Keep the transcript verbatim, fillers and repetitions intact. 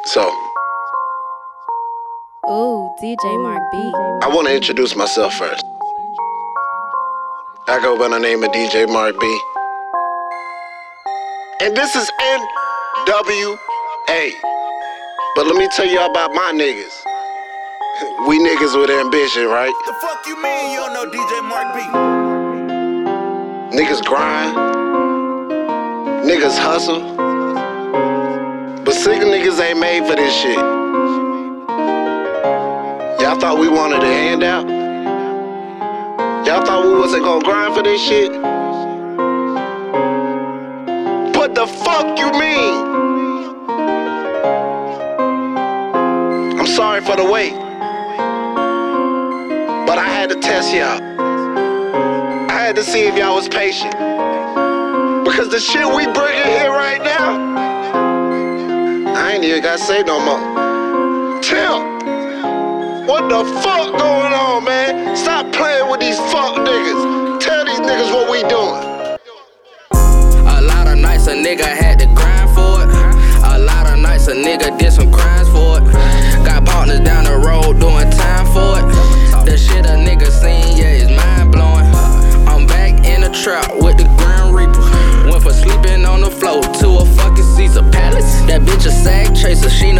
So, Ooh, D J Mark B. I want to introduce myself first. I go by the name of D J Mark B. And this is N W A. But let me tell y'all about my niggas. We niggas with ambition, right? The fuck you mean you don't know D J Mark B? Niggas grind. Niggas hustle. But single niggas ain't made for this shit. Y'all thought we wanted a handout? Y'all thought we wasn't gonna grind for this shit? What the fuck you mean? I'm sorry for the wait, but I had to test y'all. I had to see if y'all was patient. Because the shit we bringing here right now, I ain't even gotta say no more. Tim, what the fuck going on, man? Stop playing with these fuck niggas. Tell these niggas what we doing. A lot of nights a nigga had to grind for it. A lot of nights a nigga did some crimes for it. Got partners down the road doing time for it. The shit a nigga seen, yeah, is mind blowing. I'm back in the trap with the Grim Reaper. Went for sleeping on the floor to a fucking Caesar Palace. That bitch a sag chaser, she